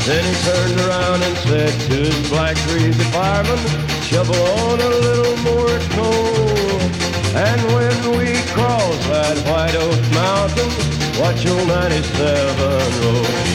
Then he turned around and said to his black greasy fireman, shovel on a little more coal. And when we cross that White Oak Mountain, watch your 97 roll.